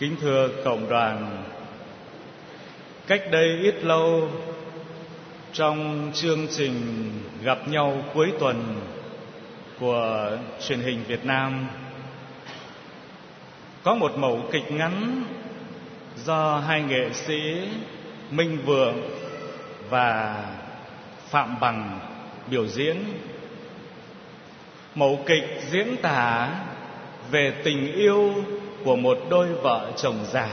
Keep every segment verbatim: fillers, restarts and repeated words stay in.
Kính thưa cộng đoàn, cách đây ít lâu, trong chương trình gặp nhau cuối tuần của truyền hình Việt Nam, có một mẩu kịch ngắn do hai nghệ sĩ Minh Vượng và Phạm Bằng biểu diễn. Mẩu kịch diễn tả về tình yêu của một đôi vợ chồng già.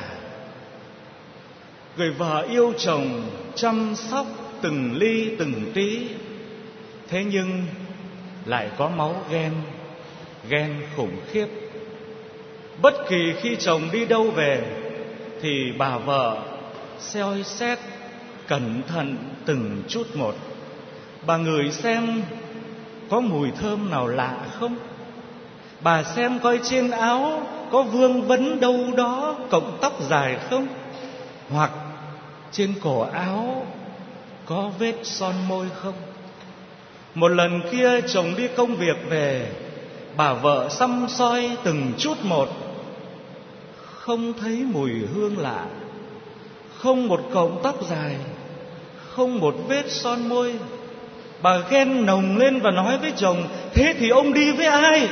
Người vợ yêu chồng chăm sóc từng ly từng tí, thế nhưng lại có máu ghen, ghen khủng khiếp. Bất kỳ khi chồng đi đâu về thì bà vợ soi xét cẩn thận từng chút một. Bà ngửi xem có mùi thơm nào lạ không, bà xem coi trên áo có vương vấn đâu đó cọng tóc dài không, hoặc trên cổ áo có vết son môi không. Một lần kia chồng đi công việc về, bà vợ săm soi từng chút một, không thấy mùi hương lạ, không một cọng tóc dài, không một vết son môi. Bà ghen nồng lên và nói với chồng: thế thì ông đi với ai?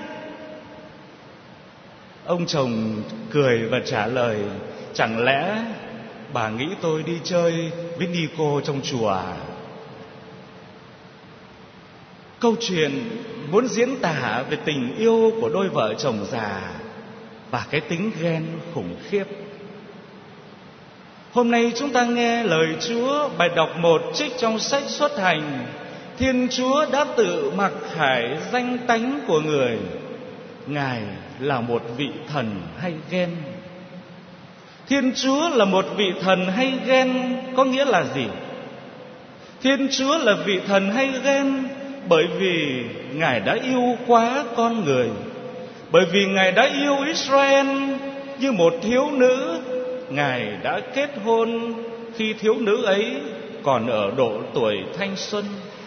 Ông chồng cười và trả lời: chẳng lẽ bà nghĩ tôi đi chơi với Nico trong chùa à? Câu chuyện muốn diễn tả về tình yêu của đôi vợ chồng già và cái tính ghen khủng khiếp. Hôm nay chúng ta nghe lời Chúa, bài đọc một trích trong sách Xuất Hành. Thiên Chúa đã tự mặc khải danh tánh của người. Ngài là một vị thần hay ghen. Thiên Chúa là một vị thần hay ghen có nghĩa là gì? Thiên Chúa là vị thần hay ghen bởi vì Ngài đã yêu quá con người. Bởi vì Ngài đã yêu Israel như một thiếu nữ. Ngài đã kết hôn khi thiếu nữ ấy còn ở độ tuổi thanh xuân.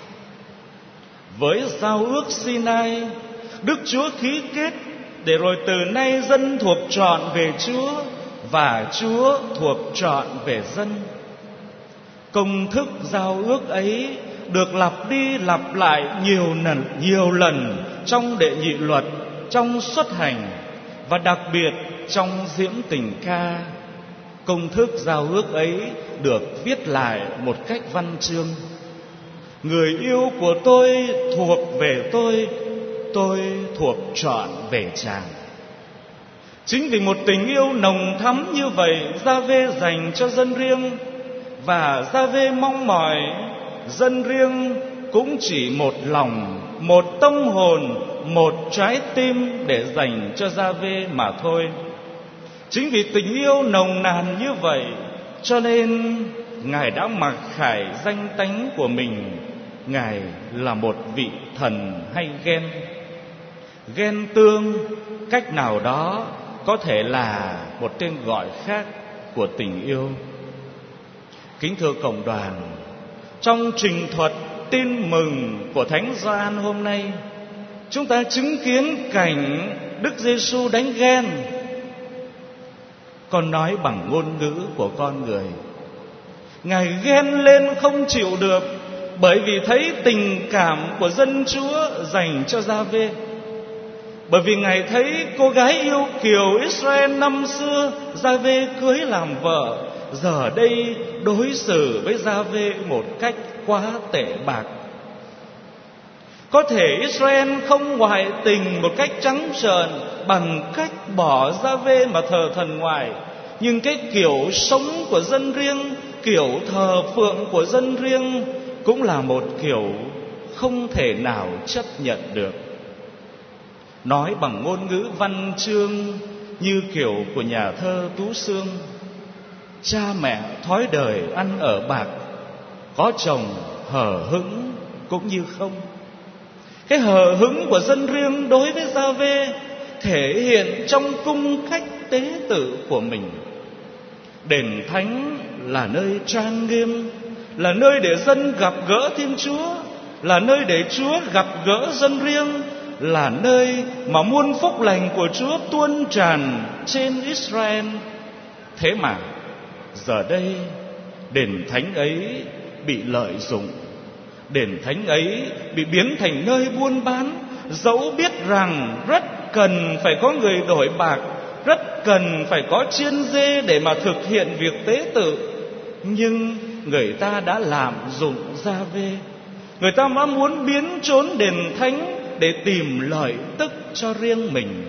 Với giao ước Sinai, Đức Chúa ký kết để rồi từ nay dân thuộc trọn về Chúa và Chúa thuộc trọn về dân. Công thức giao ước ấy được lặp đi lặp lại nhiều lần, nhiều lần trong Đệ Nhị Luật, trong Xuất Hành và đặc biệt trong Diễm Tình Ca. Công thức giao ước ấy được viết lại một cách văn chương: người yêu của tôi thuộc về tôi, tôi thuộc trọn về chàng. Chính vì một tình yêu nồng thắm như vậy, Gia-vê dành cho dân riêng, và Gia-vê mong mỏi dân riêng cũng chỉ một lòng, một tâm hồn, một trái tim để dành cho Gia-vê mà thôi. Chính vì tình yêu nồng nàn như vậy, cho nên Ngài đã mặc khải danh tánh của mình. Ngài là một vị thần hay ghen. Ghen tương cách nào đó có thể là một tên gọi khác của tình yêu. Kính thưa cộng đoàn, trong trình thuật tin mừng của Thánh Gioan hôm nay, chúng ta chứng kiến cảnh Đức Giêsu đánh ghen. Con nói bằng ngôn ngữ của con người. Ngài ghen lên không chịu được bởi vì thấy tình cảm của dân Chúa dành cho Gia-vê. Bởi vì Ngài thấy cô gái yêu kiều Israel năm xưa Gia-vê cưới làm vợ, giờ đây đối xử với Gia-vê một cách quá tệ bạc. Có thể Israel không ngoại tình một cách trắng trợn bằng cách bỏ Gia-vê mà thờ thần ngoài, nhưng cái kiểu sống của dân riêng, kiểu thờ phượng của dân riêng cũng là một kiểu không thể nào chấp nhận được. Nói bằng ngôn ngữ văn chương như kiểu của nhà thơ Tú Xương: cha mẹ thói đời ăn ở bạc, có chồng hờ hững cũng như không. Cái hờ hững của dân riêng đối với Gia-vê thể hiện trong cung cách tế tự của mình. Đền thánh là nơi trang nghiêm, là nơi để dân gặp gỡ Thiên Chúa, là nơi để Chúa gặp gỡ dân riêng, là nơi mà muôn phúc lành của Chúa tuôn tràn trên Israel. Thế mà giờ đây đền thánh ấy bị lợi dụng, đền thánh ấy bị biến thành nơi buôn bán, dẫu biết rằng rất cần phải có người đổi bạc, rất cần phải có chiên dê để mà thực hiện việc tế tự, nhưng người ta đã lạm dụng gia vê. Người ta đã muốn biến trốn đền thánh để tìm lợi tức cho riêng mình.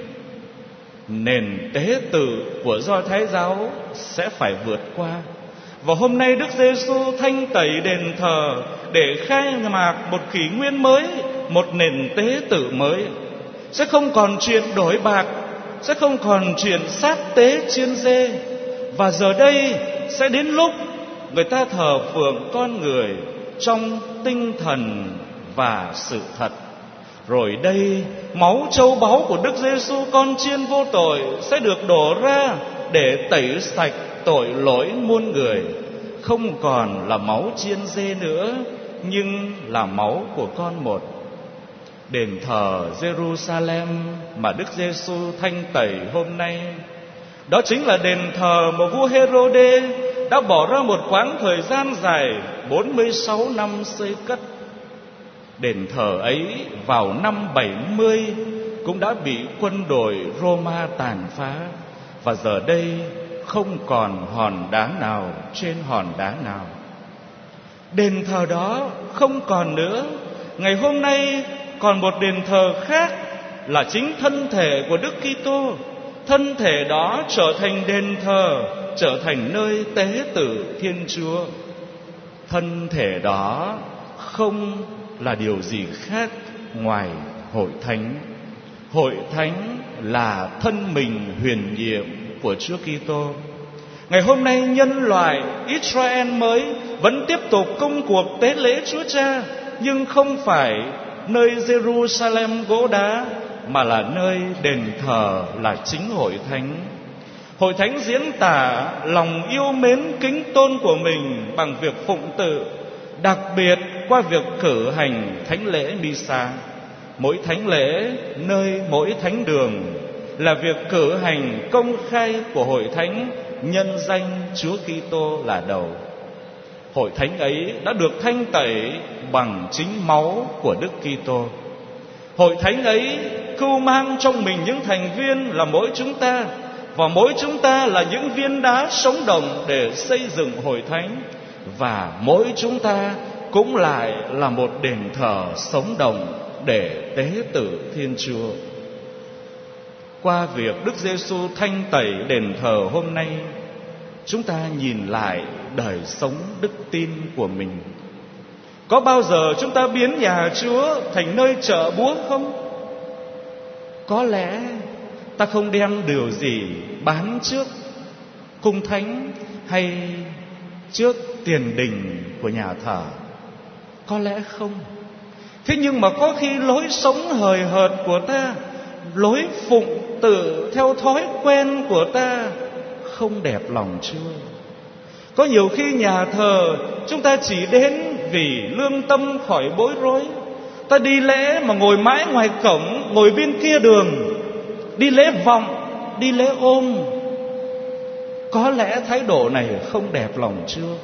Nền tế tự của Do Thái giáo sẽ phải vượt qua. Và hôm nay Đức Giêsu thanh tẩy đền thờ để khai mạc một kỷ nguyên mới, một nền tế tự mới. Sẽ không còn chuyện đổi bạc, sẽ không còn chuyện sát tế chiên dê. Và giờ đây sẽ đến lúc người ta thờ phượng con người trong tinh thần và sự thật. Rồi đây, máu châu báu của Đức Giêsu con chiên vô tội sẽ được đổ ra để tẩy sạch tội lỗi muôn người. Không còn là máu chiên dê nữa, nhưng là máu của con một. Đền thờ Jerusalem mà Đức Giêsu thanh tẩy hôm nay, đó chính là đền thờ mà vua Hêrô-đê đã bỏ ra một quãng thời gian dài bốn mươi sáu năm xây cất. Đền thờ ấy vào năm bảy mươi cũng đã bị quân đội Roma tàn phá, và giờ đây không còn hòn đá nào trên hòn đá nào. Đền thờ đó không còn nữa. Ngày hôm nay còn một đền thờ khác là chính thân thể của Đức Kitô. Thân thể đó trở thành đền thờ, trở thành nơi tế tự Thiên Chúa. Thân thể đó không là điều gì khác ngoài hội thánh. Hội thánh là thân mình huyền nhiệm của Chúa Kitô. Ngày hôm nay nhân loại Israel mới vẫn tiếp tục công cuộc tế lễ Chúa Cha, nhưng không phải nơi Jerusalem gỗ đá, mà là nơi đền thờ là chính hội thánh. Hội thánh diễn tả lòng yêu mến kính tôn của mình bằng việc phụng tự, đặc biệt qua việc cử hành thánh lễ Misa. Mỗi thánh lễ nơi mỗi thánh đường là việc cử hành công khai của hội thánh nhân danh Chúa Kitô là đầu. Hội thánh ấy đã được thanh tẩy bằng chính máu của Đức Kitô. Hội thánh ấy cưu mang trong mình những thành viên là mỗi chúng ta, và mỗi chúng ta là những viên đá sống động để xây dựng hội thánh, và mỗi chúng ta cũng lại là một đền thờ sống động để tế tự Thiên Chúa. Qua việc Đức Giêsu thanh tẩy đền thờ hôm nay, chúng ta nhìn lại đời sống đức tin của mình. Có bao giờ chúng ta biến nhà Chúa thành nơi chợ búa không? Có lẽ ta không đem điều gì bán trước cung thánh hay trước tiền đình của nhà thờ. Có lẽ không. Thế nhưng mà có khi lối sống hời hợt của ta, lối phụng tự theo thói quen của ta không đẹp lòng Chúa. Có nhiều khi nhà thờ chúng ta chỉ đến vì lương tâm khỏi bối rối. Ta đi lễ mà ngồi mãi ngoài cổng, ngồi bên kia đường, đi lễ vọng, đi lễ ôm. Có lẽ thái độ này không đẹp lòng Chúa.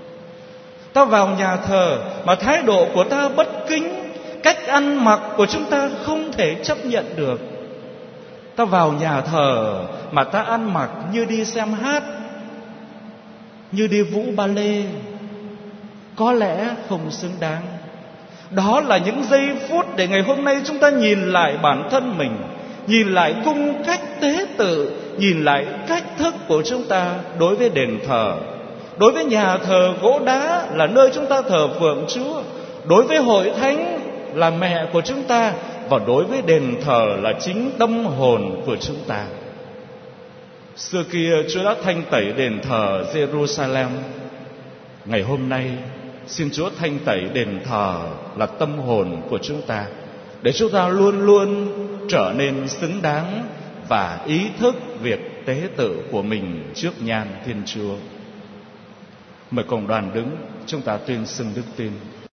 Ta vào nhà thờ mà thái độ của ta bất kính, cách ăn mặc của chúng ta không thể chấp nhận được. Ta vào nhà thờ mà ta ăn mặc như đi xem hát, như đi vũ ba lê, có lẽ không xứng đáng. Đó là những giây phút để ngày hôm nay chúng ta nhìn lại bản thân mình, nhìn lại cung cách tế tự, nhìn lại cách thức của chúng ta đối với đền thờ, đối với nhà thờ gỗ đá là nơi chúng ta thờ phượng Chúa, đối với hội thánh là mẹ của chúng ta, và đối với đền thờ là chính tâm hồn của chúng ta. Xưa kia Chúa đã thanh tẩy đền thờ Jerusalem. Ngày hôm nay xin Chúa thanh tẩy đền thờ là tâm hồn của chúng ta, để chúng ta luôn luôn trở nên xứng đáng và ý thức việc tế tự của mình trước nhan Thiên Chúa. Mời cộng đoàn đứng, chúng ta tuyên xưng đức tin.